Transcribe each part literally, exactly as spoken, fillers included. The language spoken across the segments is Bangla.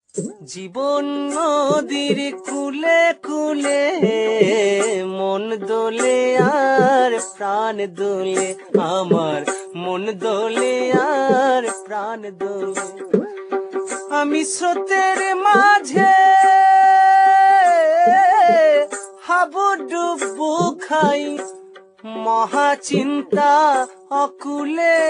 জীবন নদীর কুলে কুলে মন দোলে আর প্রাণ দোলে, আমার মন দোলে আর প্রাণ দোলে। আমি স্রোতের মাঝে হাবুডুবু খাই, মহা চিন্তা অকুলে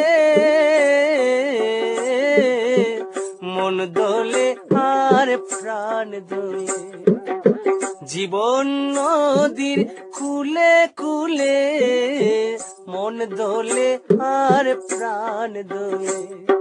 মন দোলে আর প্রাণ দোলে। জীবন নদীর কুলে কুলে মন দোলে আর প্রাণ দোলে।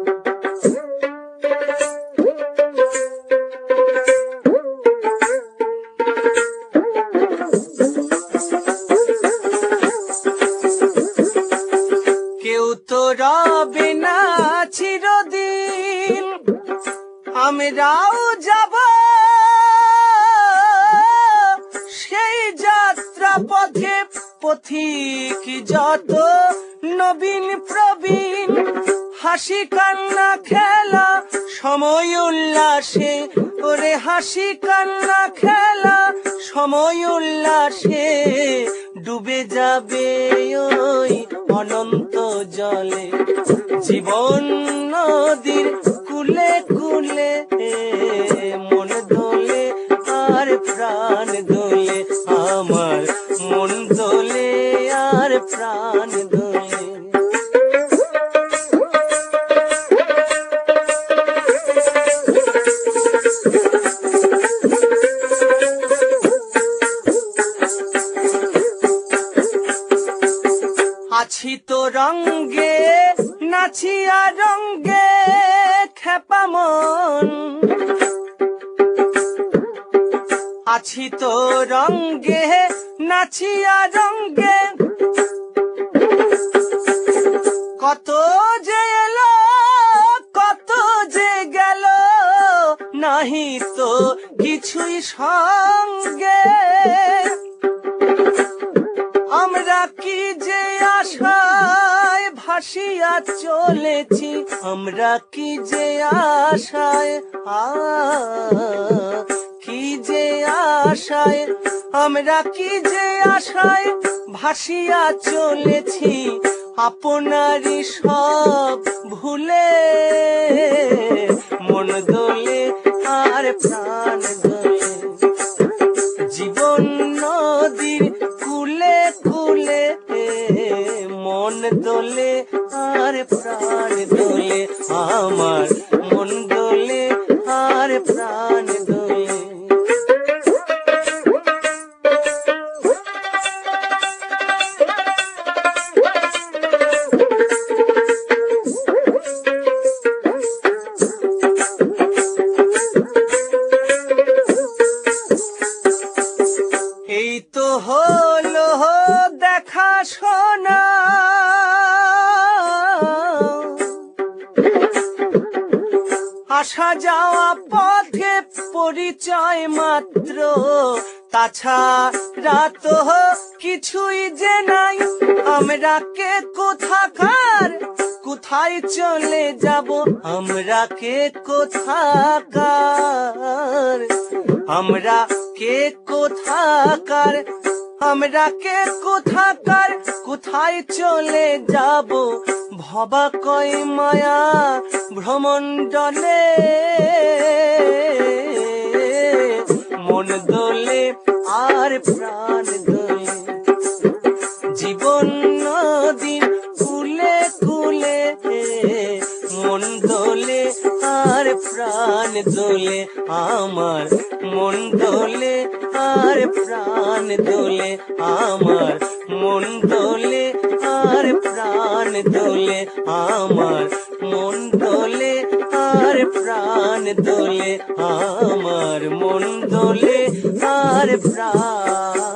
কেউ তো রবে না চিরদিন, আমরাও যাব সেই যাত্রা পথে। পথিক যত নবীন প্রবীণ, হাসি কান্না খেলা সময় উল্লাসে, ওরে হাসি কান্না খেলা সময় উল্লাসে ডুবে যাবে ওই অনন্ত জলে। জীবন নদীর কুলে কুলে মন দোলে আর প্রাণ দোলে, আমার মন দোলে আর প্রাণ দোলে। আছি তো রঙ্গে নাচিয়া রঙ্গে খেপা মন, আছি তো রঙ্গে নাচিয়া রঙ্গে। কত যে এলো কত যে গেল, নাহি তো কিছুই সঙ্গে। আমরা কি যে আশায় ভাসিয়া চলেছি, আমরা কি যে আশায় আ কি যে আশায়, আমরা কি যে আশায় ভাসিয়া চলেছি, আপনারই সব ভুলে মন দোলে আর প্রাণ দোলে। জীবন নদীর কুলে কুলে মন দোলে আর প্রাণ দোলে, আমার মন দোলে আর প্রাণ দোলে। এই তো হলো দেখা শোনা, আসা যাওয়া পথে পরিচয় মাত্র, তাছাড়া তো কিছুই যে নাই। আমরা কে কোথাকার কোথায় চলে যাব, আমরা কে কোথাকার, আমরা কে কোথাকার, আমরা কে কোথাকার কোথায় চলে যাব। ভবা কয় মায়া ভ্রমণ্ডলে মন দোলে আর প্রাণ দোলে। জীবন নদীর কুলে কুলে মন দোলে আর প্রাণ দোলে, আমার মন দোলে আর প্রাণ দোলে, আমার মন দোলে আর প্রাণ দোলে, আমার মন দোলে আর প্রাণ দোলে, আমার মন দোলে আর প্রাণ